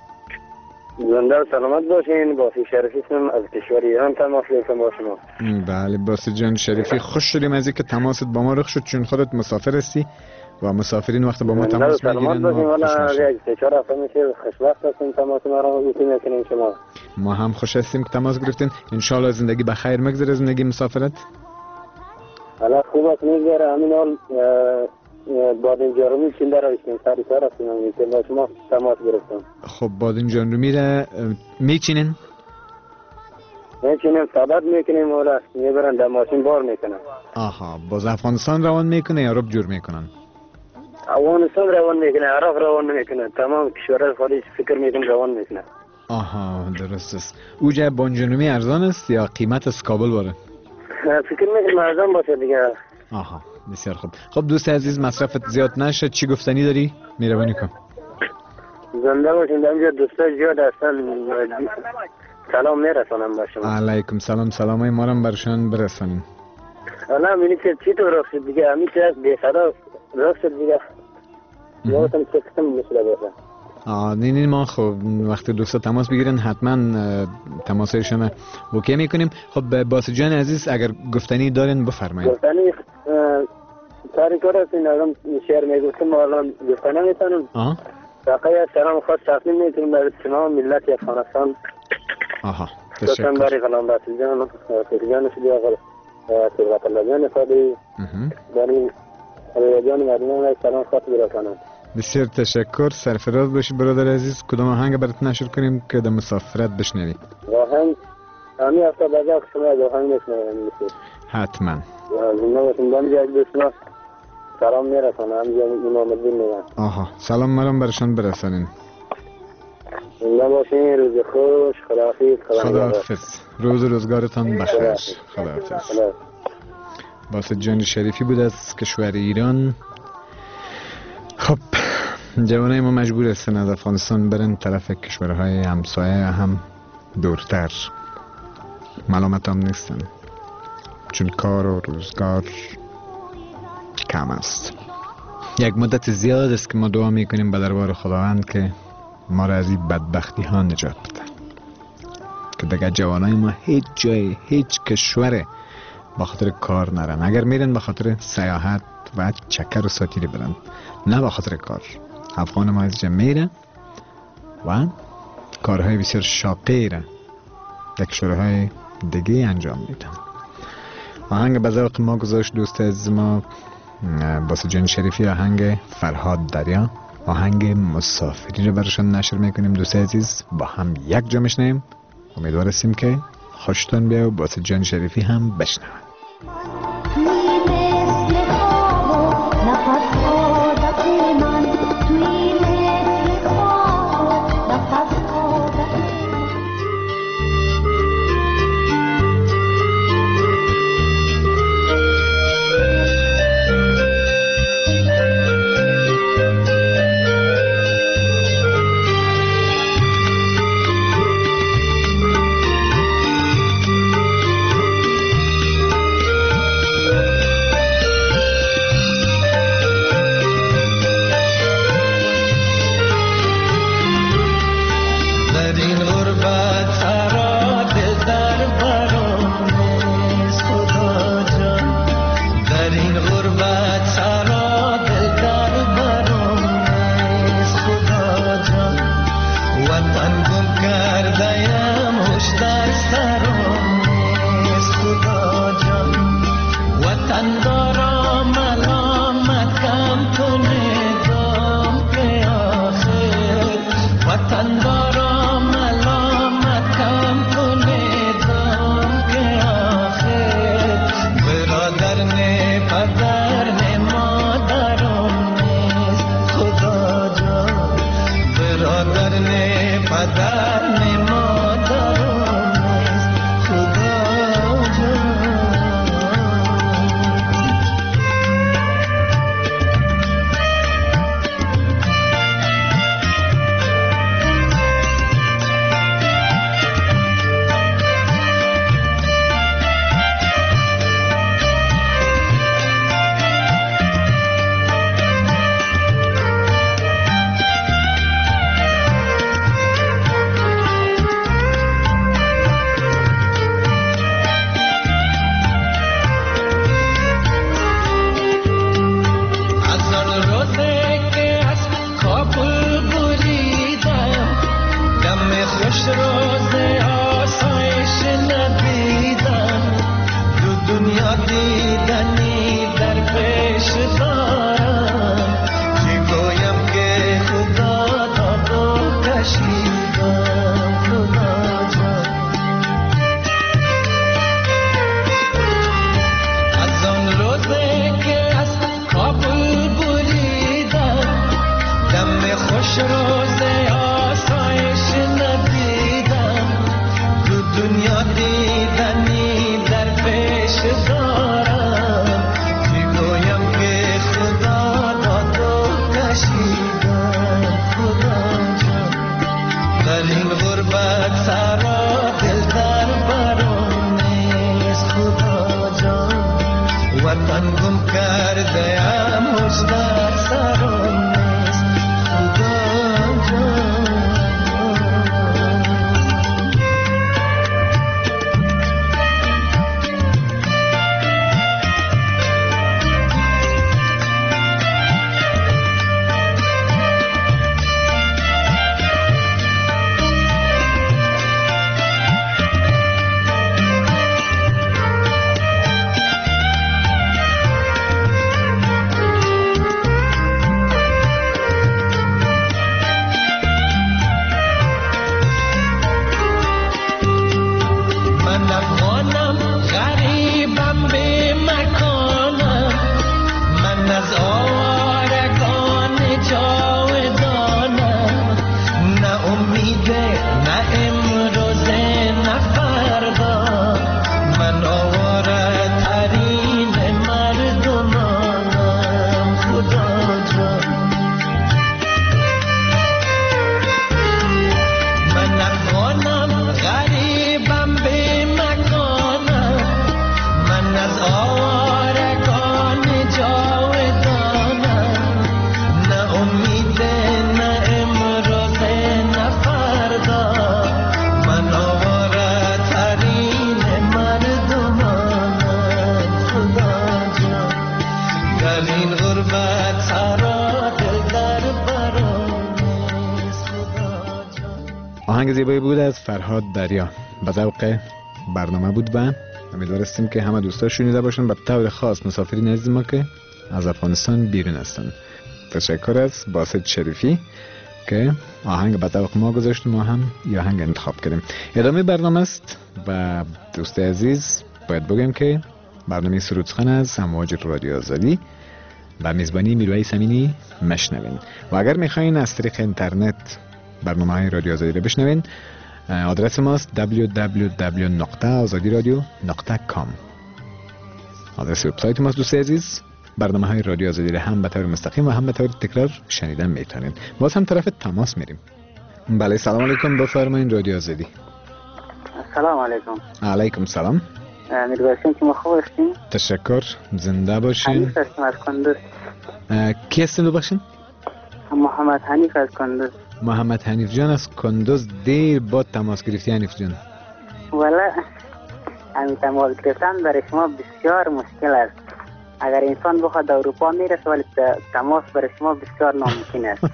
زنده و سلامت باشین. باسی شریفی هستم از کشور ایران تماس گرفتم با شما. بله باسی جان شریفی، خوش شدیم از اینکه تماست با ما رخ شد، چون خودت مسافر هستی و مسافرین وقت با ما تماس میگیرن. ما والا یک سه چهار هفته میشه خوشبخت هستیم تماس ما رو میکنیم شما. ما هم خوش هستیم که تماس گرفتین. ان شاء الله زندگی بخیر مگذره، زندگی مسافرت. حالا خوب است میگذره. همین حال بادین جارومی چنده را ایشتیم سری سر هستیم که با شما تماس گرفتم. خب بادین جارومی را میچینین؟ میچینیم، ثبت میکنیم ولا میبرن در ماشین بار میکنن. آها، باز افغانستان روان میکنه یا عرب جور میکنن؟ افغانستان روان میکنه، عراق روان میکنه، تمام کشورهای خارج فکر میکنه روان میکنه. آها درست است. اوجه بانجانومی ارزان است یا قیمت از کابل باره؟ فکر میکنم ارزان باشه دیگه. آها بسیار خوب. خب دوست عزیز مصرفت زیاد نشه، چی گفتنی داری؟ میروانی کن. زنده باشین. در اینجا دوستای زیاد هستن، سلام میرسانم با شما. علیکم سلام، سلامای ما رو برشان برسانیم. حالا میبینی که چی تو رخ شد دیگه، همین که بی صدا رخ شد دیگه. یادتم چه قسم مثل باشه. آه نه نه ما خب وقتی دوستا تماس بگیرن حتما تماسایشون اوکی میکنیم. خب باسی جان عزیز اگر گفتنی دارین بفرمایید. گفتنی ساری کار هستین اگرم شعر میگفتم الان گفتنی میتونم. آه واقعا سلام خاص تقدیم میکنم برای تمام ملت افغانستان. آها تشکر. برای غلام باسی جان فریجان شدی آقا ثروت الله جان فادی برای جان مردمان سلام خاص برسانم. بسیار تشکر، سرفراز باشی برادر عزیز. کدام آهنگ برات نشر کنیم که در مسافرت بشنوی؟ آهنگ همین هفته بازار شما از آهنگ بشنویم. حتما. زنده باشین. بانجی از دوستنا سلام میرسانم. همینجا امام الدین میگم. آها سلام مرام برشان برسانین. زنده باشین. روز خوش. خداحافظ. خداحافظ. روز روزگارتان بخیر. خداحافظ. باسی جان شریفی بود از کشور ایران. خب جوانای ما مجبور هستن از افغانستان برن طرف کشورهای همسایه هم دورتر. ملامت هم نیستن چون کار و روزگار کم است. یک مدت زیاد است که ما دعا میکنیم به دربار خداوند که ما را از این بدبختی ها نجات بده، که دیگه جوانای ما هیچ جای هیچ کشور با خاطر کار نرن. اگر میرن با خاطر سیاحت و چکر و ساتیری برن، نه با خاطر کار. افغان ما از جمع میره و کارهای بسیار شاقی را در کشورهای دیگه انجام میدن. آهنگ به ذوق ما گذاشت دوست از ما باسی جان شریفی، آهنگ فرهاد دریا، آهنگ مسافری رو برشان نشر میکنیم. دوست عزیز با هم یک جا میشنیم. امیدوار هستیم که خوشتون بیا و باسی جان شریفی هم بشنون. وطن دارا ملامت آهنگ زیبایی بود از فرهاد دریا، به ذوق برنامه بود و امیدوارستیم که همه دوستا شنیده باشن، به طور خاص مسافرین عزیز ما که از افغانستان بیرون هستن. تشکر از باسط شریفی که آهنگ به ذوق ما گذاشت، ما هم یه آهنگ انتخاب کردیم. ادامه برنامه است و دوست عزیز باید بگم که برنامه سرود سخن از امواج رادیو آزادی و میزبانی میرویس امینی مشنوین و اگر میخواین از طریق اینترنت برنامه های رادیو آزادی رو بشنوین، آدرس ماست دبلیو دبلیو دبلیو نقطه آزادی رادیو نقطه کام. آدرس وبسایت ماست دوست عزیز. برنامه های رادیو آزادی رو هم به طور مستقیم و هم به طور تکرار شنیدن میتونین. باز هم طرف تماس میریم. بله سلام علیکم، بفرمایید رادیو آزادی. سلام علیکم. علیکم سلام. میرویسین که ما خوب هستین؟ تشکر، زنده باشین. حنیف هستم از کندوز. کی هستین ببخشین؟ محمد حنیف از کندوز. محمد حنیف جان از کندوز، دیر با تماس گرفتی حنیف جان. والا همین تماس گرفتن برای شما بسیار مشکل است. اگر انسان بخواد اروپا میرسه ولی تماس برای شما بسیار ناممکن است.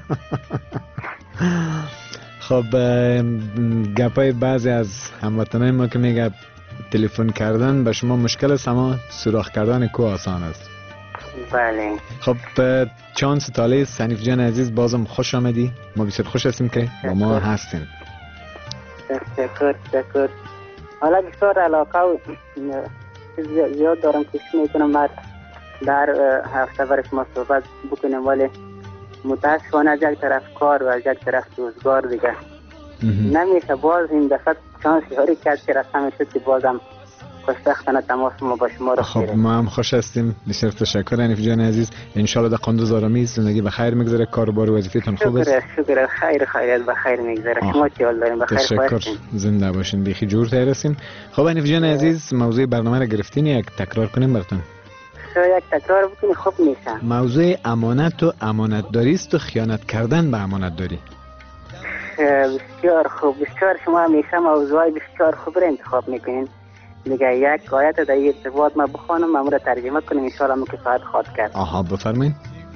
خب گپای بعضی از هموطنای ما که میگه تلفن کردن به شما مشکل است، اما سوراخ کردن کو آسان است. بله. خب چانس تاله حنیف جان عزیز، بازم خوش آمدی. ما بسیار خوش هستیم که با ما هستین. تشکر تشکر. حالا بسیار علاقه و زیاد دارم که میتونم بعد در هفته برای شما صحبت بکنم، ولی متاسفانه از یک طرف کار و از یک طرف روزگار دیگه نمیشه. باز این دفعه چانس یاری کرد که رقم شد که بازم خوشبختانه تماس ما با شما رو خب ما هم خوش هستیم. بسیار تشکر حنیف جان عزیز. ان شاء الله در قندوز آرامی زندگی به خیر میگذره، کار و بار وظیفه‌تون خوب است. شکر شکر خیر خیریت به خیر میگذره. شما چی حال دارین؟ بخیر تشکر، زنده باشین، بیخی جور ترسیم. خب حنیف جان عزیز موضوع برنامه رو گرفتین، یک تکرار کنیم براتون. شاید یک تکرار بکنی خوب میشه. موضوع امانت و امانتداری است و خیانت کردن به امانتداری. بسیار خوب، بسیار شما همیشه موضوعی بسیار خوب رو انتخاب میکنین. دیگه یک آیت در این ارتباط ما بخوانم، ما رو ترجمه کنیم ان شاء الله مکفایت خواهد کرد. آها بفرمایید.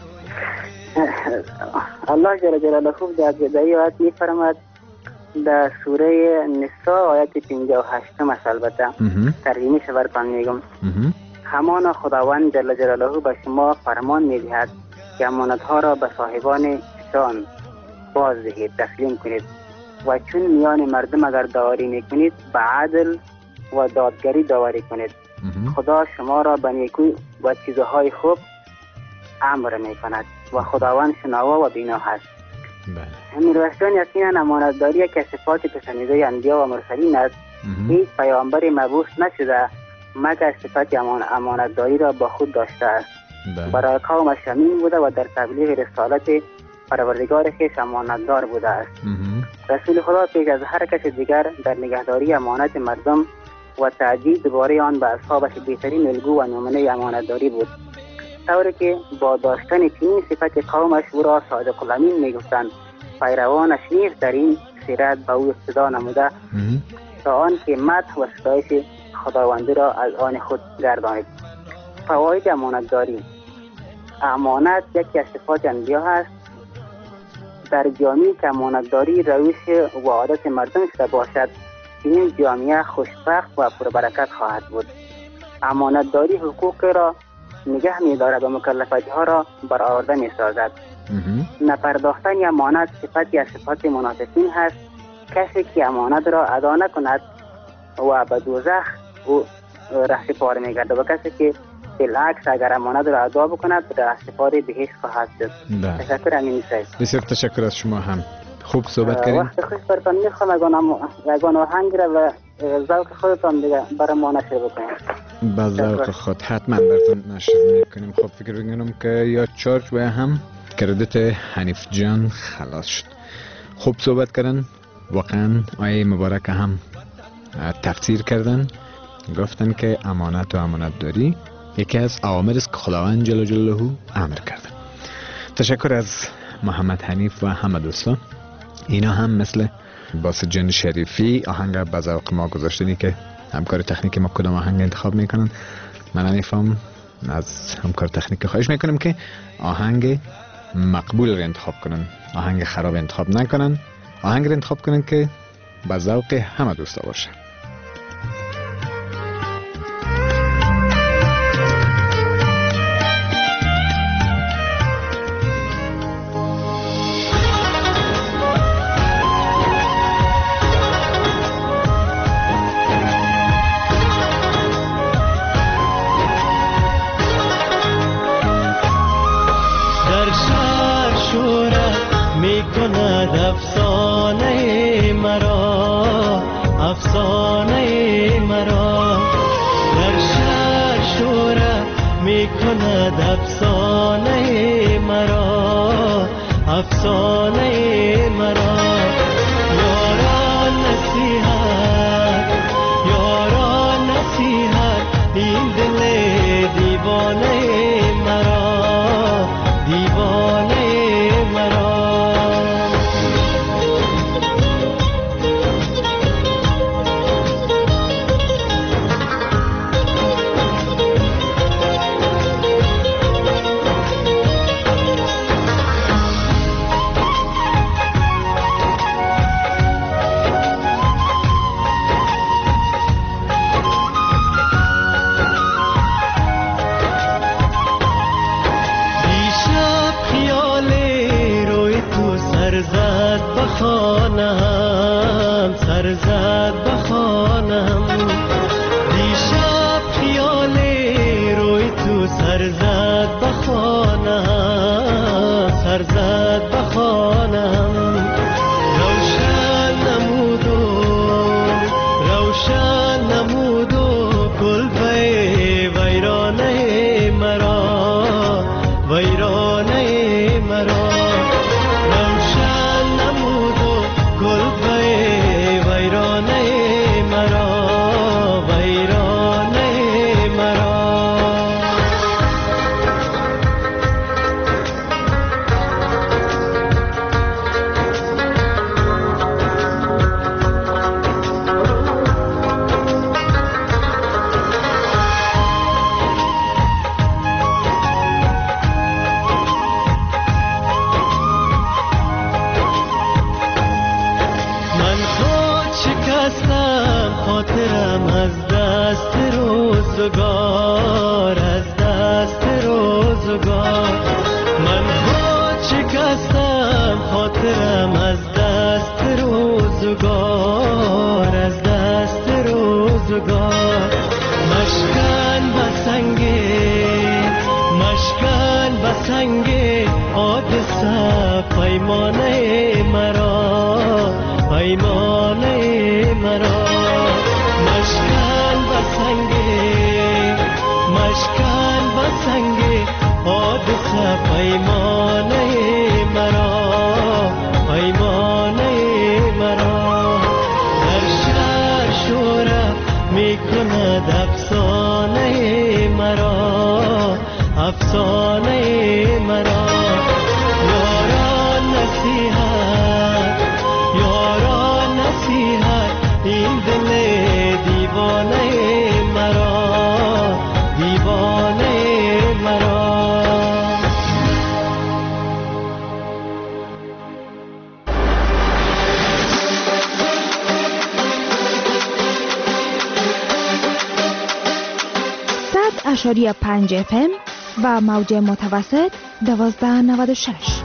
الله جل جلاله خوب در این آیت میفرماید در سوره نساء آیت پنجاه و هشت البته ترجمه براتون میگم. همان خداوند جل جلاله به شما فرمان میدهد که امانت‌ها را به صاحبان شان باز دهید، تسلیم کنید و چون میان مردم اگر داوری میکنید به عدل و دادگری داوری کنید. خدا شما را به نیکی و چیزهای خوب امر میکند و خداوند شنوا و بینا هست. همین رسول یقینا امانتداری یک صفات پسندیده انبیا و مرسلین است. هیچ پیامبر مبعوث نشده مگر صفت امانتداری را با خود داشته است. برای قومش امین بوده و در تبلیغ رسالت پروردگار خویش امانتدار بوده است. رسول خدا پیش از هر کس دیگر در نگهداری امانت مردم و تعدید دوباره آن به اصحابش بهترین الگو و نمونه امانتداری بود، طوری که با داشتن چنین صفت قومش او را صادق الامین میگفتند. پیروانش نیز در این سیرت به او اقتدا نموده تا آن که مدح و ستایش خداوندی را از آن خود گردانید. فواید امانتداری: امانت یکی از صفات انبیا است. در جامعه‌ای که امانتداری روش و عادت مردم شده باشد، این جامعه خوشبخت و پربرکت خواهد بود. امانتداری حقوق را نگه می‌دارد و مکلفیت‌ها را برآورده می‌سازد. نپرداختن امانت صفتی از صفات منافقین هست. کسی که امانت را ادا نکند و به دوزخ او رهسپار می‌گردد و کسی که بالعکس اگر امانت را ادا بکند رهسپار بهشت خواهد شد. تشکر امین صاحب. بسیار تشکر از شما هم. خوب صحبت کردین. وقت خوش براتون میخوام یگان آهنگ را و ذوق خودتان دیگه برای ما نشر بکنید. با ذوق خود حتما براتون نشر میکنیم. خب فکر میکنم که یا چارج و هم کردیت حنیف جان خلاص شد. خوب صحبت کردن. واقعا آیه مبارک هم تفسیر کردن، گفتن که امانت و امانتداری یکی از اوامر است که خداوند جل جلاله امر کرده. تشکر از محمد حنیف و همه دوستان. اینا هم مثل باسط جان شریفی آهنگ به ذوق ما گذاشتنی که همکار تکنیکی ما کدام آهنگ انتخاب میکنن. من نمیفهم، از همکار تکنیکی خواهش میکنم که آهنگ مقبول رو انتخاب کنن، آهنگ خراب انتخاب نکنن، آهنگ رو انتخاب کنن که به ذوق همه دوستا باشه. افسانه مرا افسانه مرا در شهر شوره می کند افسانه مرا افسانه مرا یاران نصیحت یاران نصیحت این دل دیوانه مرا دیوانه مرا خانم سرزد بخانم دیشب خیال روی تو سرزد بخانم سرزد بخانم روشن شکستم خاطرم از دست روزگار، از دست روزگار. من خود شکستم خاطرم از دست روزگار، از دست روزگار. مشکن بسنگه مشکن بسنگه حادثه پیمانه مرا، پیمانه مرا. مشکن بسنگه مشکن بسنگه حادثه پیمانه مرا، پیمانه مرا. در شهر شوره میکند افسانه مرا، افسانه مرا. یاران نصیحت یاران نصیحت این دل دیوانه مرا، دیوانه مرا. صد اشاری پنج اف ام و موج متوسط دوازده نود و شش.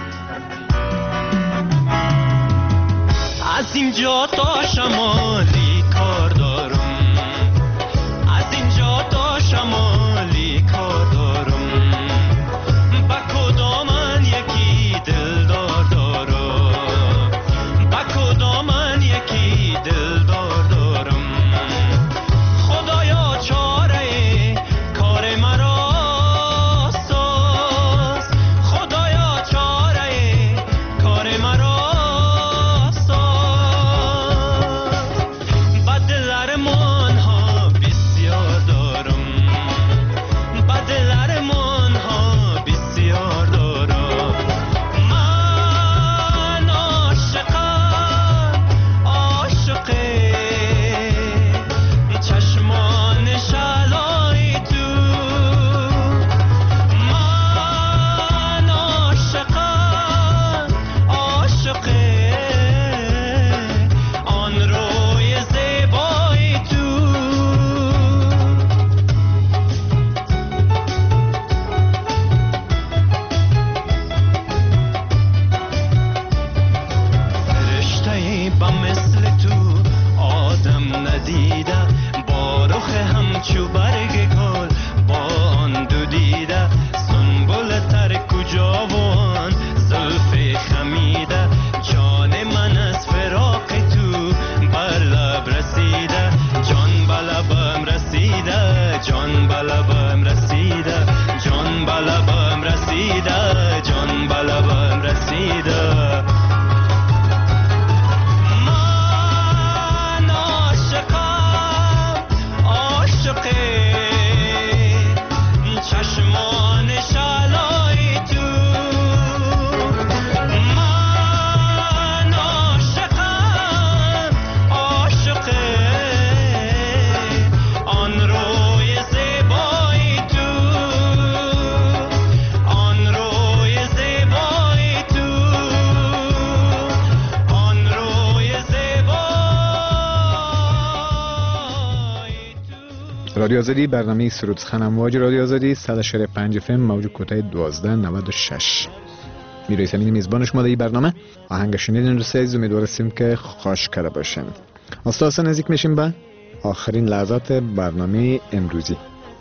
از اینجا تا شمالی کار دارم، از اینجا تا شمالی کار دارم. با کدامن یکی دلدار دارم، با کدامن یکی دلدار دارم. خدایا چاره کار مرا ساز، خدایا چاره کار مرا رادیو آزادی، برنامه سرود سخن امواج رادیو آزادی صد و پنج اف ام موج کوتاه دوازده نود و شش. میرای سمین میزبان شما در این برنامه. آهنگ شنیدین دوست عزیز، امیدوارم که خوش کرده باشین. استاد نزدیک میشیم به آخرین لحظات برنامه امروزی.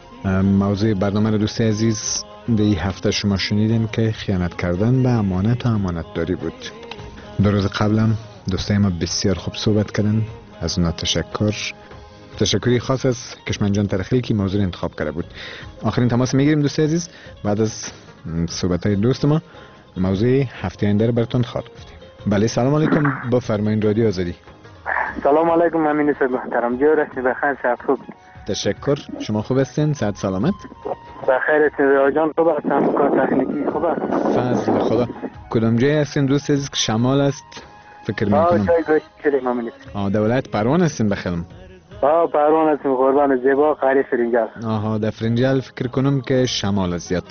موضوع برنامه رو دوست عزیز در این هفته شما شنیدین که خیانت کردن به امانت و امانت داری بود. دو روز قبلم دوستای ما بسیار خوب صحبت کردن، از اونا تشکر. تشکری خاص از کشمن جان ترخیلی که موضوع انتخاب کرده بود. آخرین تماس میگیریم دوست عزیز. بعد از صحبت های دوست ما موضوع هفته آینده رو براتون خواهد گفتیم. بله سلام علیکم، با فرمایین رادیو آزادی. سلام علیکم امین صاحب محترم، جور هستی؟ بخیر؟ صحت خوب؟ تشکر، شما خوب هستین؟ صحت سلامت؟ بخیر هستین ریا جان؟ خوب هستم، کار تکنیکی خوب است؟ فضل خدا. کدام جای هستین دوست عزیز که شمال است فکر میکنم؟ آه جای گوشت شدیم امین. آه دولت پروان هستین بخیرم؟ آه پروان هستیم قربان زیبا قاری فرنجال. آها در فرنجال فکر کنم که شمال است زیاد.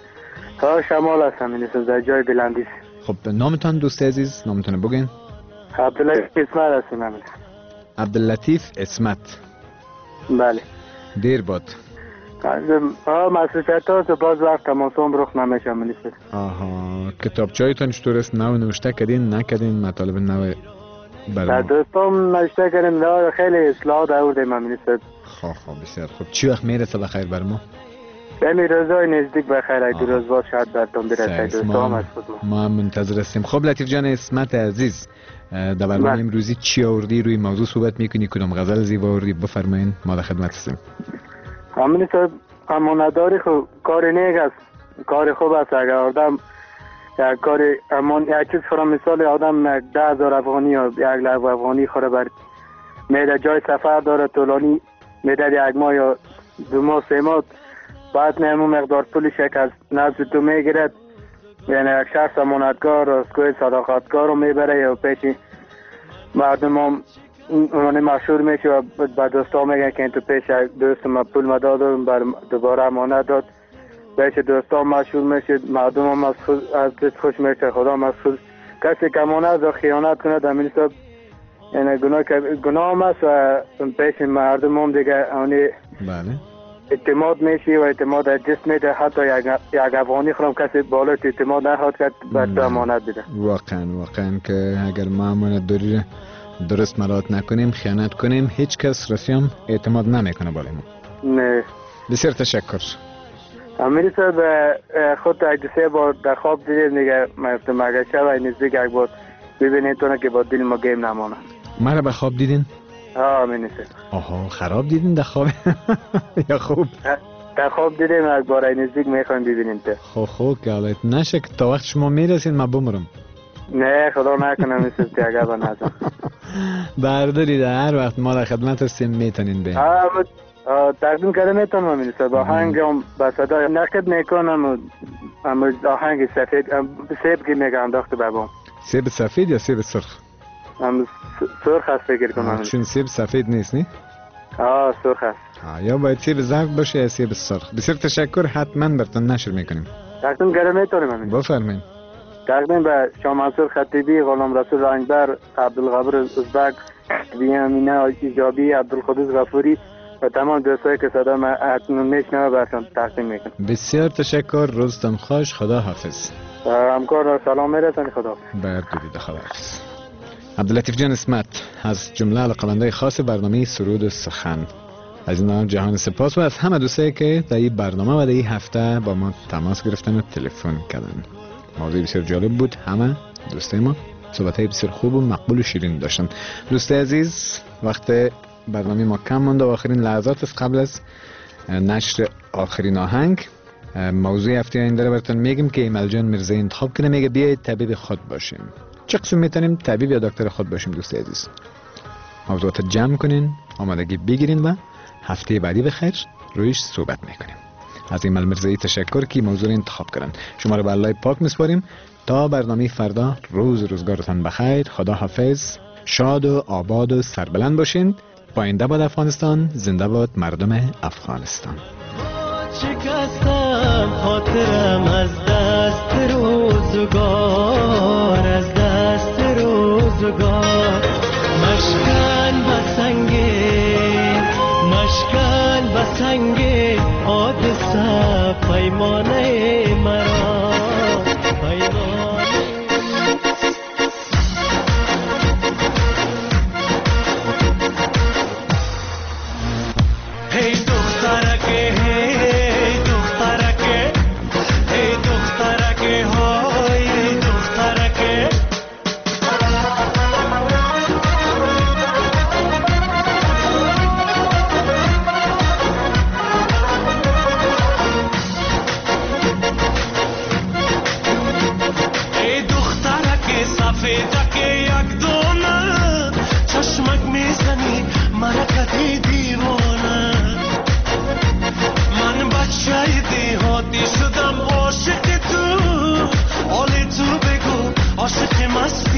آه شمال هستم امین صاحب، در جای بلندیس. خب نامتان دوست عزیز، نامتان بگین. عبدالله اسماعیل هستیم امین. عبداللطیف اسمت. بله. دیر باد. آه مصرفیت ها باز وقت تماسم رخ نمیشه منیسته. آها کتابچایتان چطور است؟ نو نوشته کردین نکردین مطالب نو در دوستان نوشته کردیم خیلی اصلاحات آوردیم منیسته. خواه خواه بسیار خوب. چی وقت میرسه بخیر بر ما؟ بمی روزای نزدیک بخیر ای دو روز باز شاید برتون برسه دوستان از خود ما منتظر هستیم. خب لطیف جان اسمت عزیز در برنامه امروزی چی آوردی روی موضوع صحبت میکنی؟ کدام غزل زیبا آوردی؟ بفرمایین ما در خدمت هستیم. همین صاحب امانتداری خب کار نیک است، کار خوب است. اگر آدم یک کار امان یک چیز فرا مثال آدم یک ده هزار افغانی یا یک لک افغانی خوره بر میده جای سفر داره طولانی میده یک ماه یا دو ماه سه ماه بعد نمو مقدار پولش یک از نزد تو میگیرد، یعنی یک شخص امانتگار راسگوی صداقتگار رو میبره یا پیش مردم هم اونی مشهور میشه و با دوستا میگن که این تو پیش دوست ما پول ما داد و دوباره امانت داد، پیش دوستا مشهور میشه، مردم هم از دست خوش میشه، خدا هم از خود. کسی که امانت و خیانت کنه در منیسته یعنی گناه گناه هم است و پیش مردم هم دیگه اونی بله اعتماد میشی و اعتماد از جسم میده. حتی یک افغانی خورم کسی بالا اعتماد نخواد کرد بر تو امانت بده. واقعا واقعا که اگر ما امانت داری درست مراعات نکنیم خیانت کنیم هیچ کس رسی هم اعتماد نمیکنه بالای ما. نه بسیار تشکر. امیری صاحب خود یک سه بار در خواب دیدیم دیگه مفتم اگر شب نزدیک یک بار ببینید تونه که با دل ما گیم نمانه. ما را به خواب دیدین؟ ها امینی صاحب. آها خراب دیدین در خواب یا خوب؟ در خواب دیدیم یک بار نزدیک میخوایم ببینیم ته. خو خو که حالت نشه که تا وقت شما میرسین ما بمرم. نه خدا نکنه مثل که اگر با نزم برداری در هر وقت ما در خدمت هستیم میتونین بین. تقدیم کرده میتونم امینی صاحب. آهنگ هم با صدا نقد میکنم اما آهنگ سفید سیب که میگه انداخته بابام. سیب سفید یا سیب سرخ؟ هم سرخ هست فکر کنم. چون سیب سفید نیست نی؟ آه سرخ هست. یا باید سیب زرد باشه یا سیب سرخ. بسیار تشکر. حتما براتون نشر میکنیم. تقدیم کرده میتونم امینی. بفرمایید. تقدیم به شاه منصور خطیبی، غلام رسول رنگبر، عبدالغفور ازبک، بیامینا ایجابی، عبدالقدوس غفوری و تمام دوستایی که صدا ما اکنون میشنوه براتون تقدیم میکنم. بسیار تشکر. روزتون خوش. خدا حافظ. همکار سلام میرسن. خدا بر درود. خدا حافظ. عبداللطیف جان اسمت از جمله علاقه‌مندای خاص برنامه سرود و سخن. از این نام جهان سپاس و از همه دوستایی که در این برنامه و در این هفته با ما تماس گرفتن و تلفن کردن. موضوع بسیار جالب بود. همه دوستای ما صحبت‌های بسیار خوب و مقبول و شیرین داشتن. دوست عزیز وقت برنامه ما کم مونده و آخرین لحظات است قبل از نشر آخرین آهنگ. موضوع هفته آینده رو براتون میگم که ایمل جان مرزایی انتخاب کنه. میگه بیایید طبیب خود باشیم. چه قسم میتونیم طبیب یا دکتر خود باشیم؟ دوست عزیز موضوعات جمع کنین، آمادگی بگیرین و هفته بعدی بخیر رویش صحبت میکنیم. از ایمل مرزایی تشکر که موضوع رو انتخاب کردن. شما رو به الله پاک میسپاریم تا برنامه فردا. روز روزگارتان بخیر. خدا حافظ. شاد و آباد و سربلند باشین. پاینده باد افغانستان. زنده باد مردم افغانستان. شکستم خاطرم از دست روزگار، از دست روزگار. مشکن بسنگه مشکن بسنگه حادثه پیمانه مرا پیمانه. هی دخترکه هی دخترکه هی دخترکه های هی دخترکه. ای دخترکه سفیدکه یک دونه چشمک میزنی مرکتی دیوانه. من بچه دیهاتی شدم عاشق تو، حال تو بگو عاشق مست